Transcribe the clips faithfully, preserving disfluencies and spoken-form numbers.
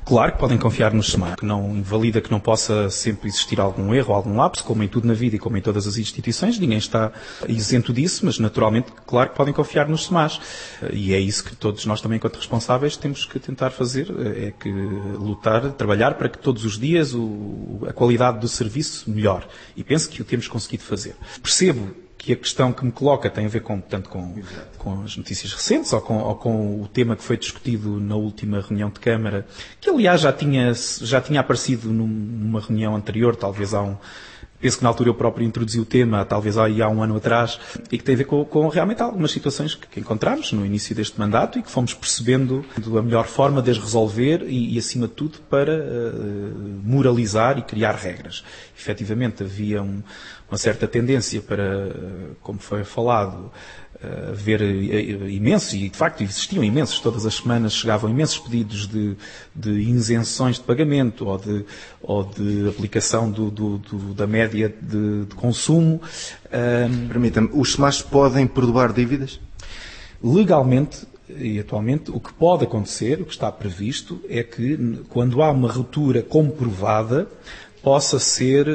Claro que podem confiar nos SEMAS, que não invalida que não possa sempre existir algum erro, algum lapso, como em tudo na vida e como em todas as instituições, ninguém está isento disso, mas naturalmente, claro que podem confiar nos SEMAS. E é isso que todos nós também, enquanto responsáveis, temos que tentar fazer, é que lutar, trabalhar para que todos os dias o, a qualidade do serviço melhore. E penso que o temos conseguido fazer. Percebo que a questão que me coloca tem a ver com, portanto, com, com as notícias recentes ou com, ou com o tema que foi discutido na última reunião de Câmara, que aliás já tinha, já tinha aparecido numa reunião anterior, talvez há um, penso que na altura eu próprio introduzi o tema, talvez aí há um ano atrás, e que tem a ver com, com realmente algumas situações que, que encontramos no início deste mandato e que fomos percebendo a melhor forma de as resolver e, e acima de tudo, para uh, moralizar e criar regras. Efetivamente havia um, uma certa tendência para, como foi falado, haver imensos, e de facto existiam imensos, todas as semanas chegavam imensos pedidos de, de isenções de pagamento ou de, ou de aplicação do, do, do, da média de, de consumo. Permita-me, os SEMAS podem perdoar dívidas? Legalmente e atualmente o que pode acontecer, o que está previsto, é que quando há uma ruptura comprovada, possa ser, uh,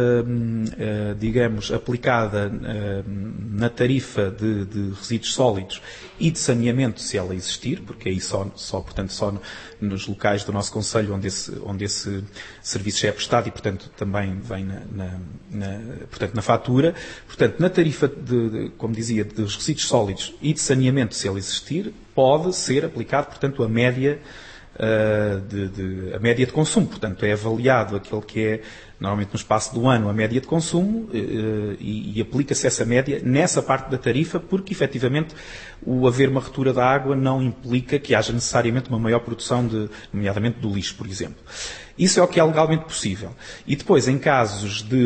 uh, digamos, aplicada uh, na tarifa de, de resíduos sólidos e de saneamento, se ela existir, porque aí só, só portanto, só nos locais do nosso Conselho onde esse, onde esse serviço já é prestado e, portanto, também vem na, na, na, portanto, na fatura. Portanto, na tarifa, de, de, como dizia, dos resíduos sólidos e de saneamento, se ela existir, pode ser aplicado, portanto, a média Uh, de, de, a média de consumo. Portanto, é avaliado aquele que é, normalmente no espaço do ano, a média de consumo uh, e, e aplica-se essa média nessa parte da tarifa, porque, efetivamente, o haver uma ruptura da água não implica que haja necessariamente uma maior produção, de, nomeadamente do lixo, por exemplo. Isso é o que é legalmente possível. E depois, em casos de,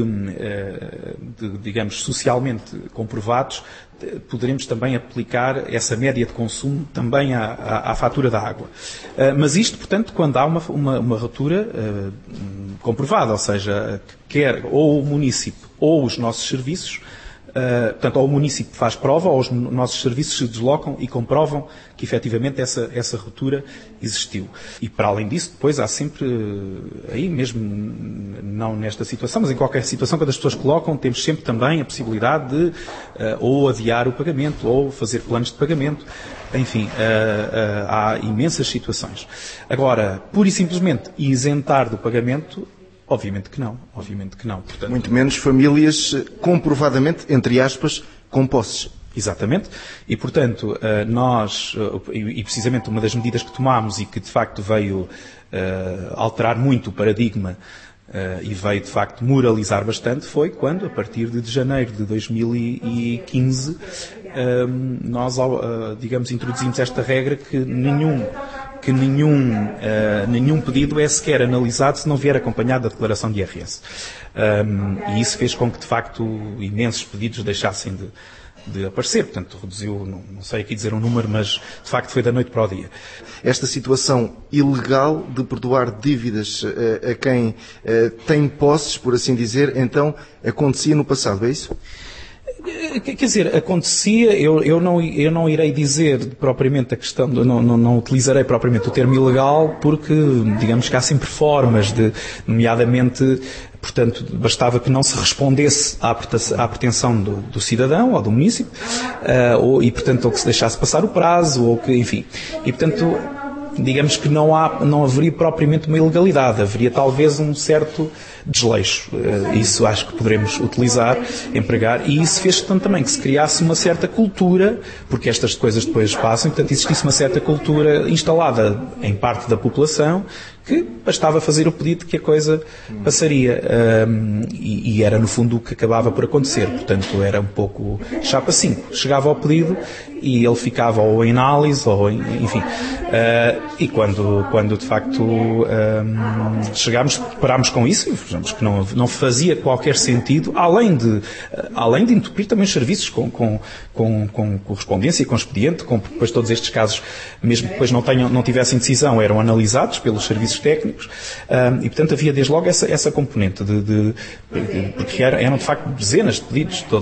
de digamos, socialmente comprovados, poderemos também aplicar essa média de consumo também à, à, à fatura da água. Mas isto, portanto, quando há uma, uma, uma ruptura uh, comprovada, ou seja, quer ou o município ou os nossos serviços, Uh, portanto, ou o município faz prova, ou os nossos serviços se deslocam e comprovam que, efetivamente, essa, essa ruptura existiu. E, para além disso, depois há sempre, uh, aí mesmo, não nesta situação, mas em qualquer situação, quando as pessoas colocam, temos sempre também a possibilidade de uh, ou adiar o pagamento, ou fazer planos de pagamento. Enfim, uh, uh, há imensas situações. Agora, pura e simplesmente isentar do pagamento, obviamente que não, obviamente que não. Portanto, muito menos famílias comprovadamente, entre aspas, com posses. Exatamente. E, portanto, nós, e precisamente uma das medidas que tomámos e que de facto veio alterar muito o paradigma e veio de facto moralizar bastante, foi quando, a partir de janeiro de dois mil e quinze, nós, digamos, introduzimos esta regra que nenhum que nenhum, uh, nenhum pedido é sequer analisado se não vier acompanhado da declaração de I R S. Um, e isso fez com que, de facto, imensos pedidos deixassem de, de aparecer. Portanto, reduziu, não, não sei aqui dizer um número, mas, de facto, foi da noite para o dia. Esta situação ilegal de perdoar dívidas uh, a quem uh, tem posses, por assim dizer, então, acontecia no passado, é isso? Quer dizer, acontecia, eu, eu, não, eu não irei dizer propriamente a questão, de, não, não, não utilizarei propriamente o termo ilegal, porque, digamos que há sempre formas de, nomeadamente, portanto, bastava que não se respondesse à, à pretensão do, do cidadão ou do município, uh, ou, e, portanto, ou que se deixasse passar o prazo, ou que, enfim, e, portanto, digamos que não, há, não haveria propriamente uma ilegalidade, haveria talvez um certo desleixo. Isso acho que poderemos utilizar, empregar, e isso fez tanto também que se criasse uma certa cultura, porque estas coisas depois passam, e portanto existisse uma certa cultura instalada em parte da população, que bastava fazer o pedido que a coisa passaria. Um, e, e era, no fundo, o que acabava por acontecer. Portanto, era um pouco chapa cinco. Chegava ao pedido e ele ficava ou em análise, ou em, enfim. Uh, e quando, quando, de facto, um, chegámos, parámos com isso, vejamos que não, não fazia qualquer sentido, além de, além de entupir também os serviços com, com, com, com correspondência e com expediente, com depois todos estes casos, mesmo que depois não, tenham, não tivessem decisão, eram analisados pelos serviços técnicos, um, e portanto havia desde logo essa, essa componente de, de, de porque eram, eram de facto dezenas de pedidos todos,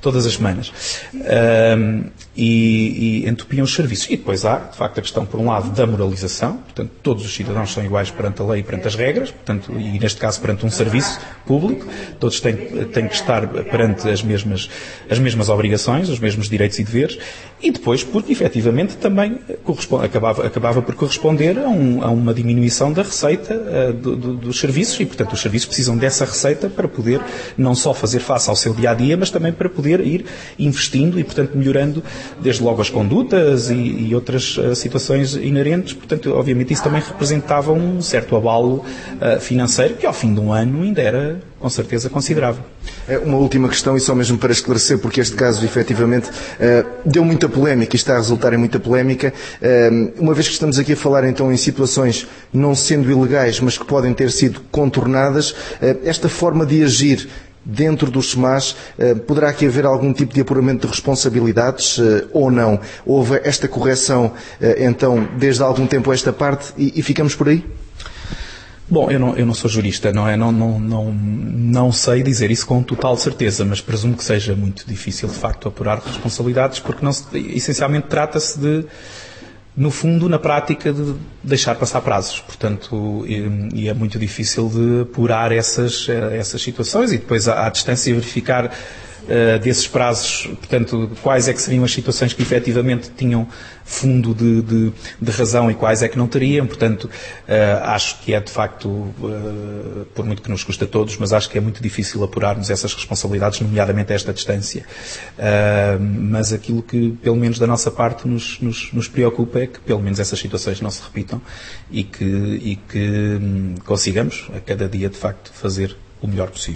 todas as semanas. Um, e, e entupiam os serviços. E depois há, de facto, a questão, por um lado, da moralização, portanto, todos os cidadãos são iguais perante a lei e perante as regras, portanto, e neste caso perante um serviço público, todos têm, têm que estar perante as mesmas, as mesmas obrigações, os mesmos direitos e deveres, e depois, porque efetivamente também acabava, acabava por corresponder a, um, a uma diminuição da receita uh, do, do, dos serviços, e portanto os serviços precisam dessa receita para poder não só fazer face ao seu dia-a-dia, mas também para poder ir investindo e, portanto, melhorando desde logo as condutas e, e outras uh, situações inerentes. Portanto, obviamente isso também representava um certo abalo uh, financeiro que ao fim de um ano ainda era, com certeza, considerável. Uma última questão, e só mesmo para esclarecer, porque este caso efetivamente uh, deu muita polémica e está a resultar em muita polémica. Uh, uma vez que estamos aqui a falar então em situações não sendo ilegais, mas que podem ter sido contornadas, uh, esta forma de agir dentro dos S M As, poderá aqui haver algum tipo de apuramento de responsabilidades ou não? Houve esta correção, então, desde há algum tempo a esta parte e, e ficamos por aí? Bom, eu não, eu não sou jurista, não é? Não, não, não, não sei dizer isso com total certeza, mas presumo que seja muito difícil, de facto, apurar responsabilidades, porque não se, essencialmente trata-se de, no fundo, na prática, de deixar passar prazos. Portanto, e, e é muito difícil de apurar essas, essas situações e depois, à, à distância, verificar uh, desses prazos, portanto, quais é que seriam as situações que efetivamente tinham fundo de, de, de razão e quais é que não teriam. Portanto, uh, acho que é, de facto, uh, por muito que nos custa a todos, mas acho que é muito difícil apurarmos essas responsabilidades, nomeadamente a esta distância. Uh, mas aquilo que, pelo menos da nossa parte, nos, nos, nos preocupa é que, pelo menos, essas situações não se repitam e que, e que hum, consigamos, a cada dia, de facto, fazer o melhor possível.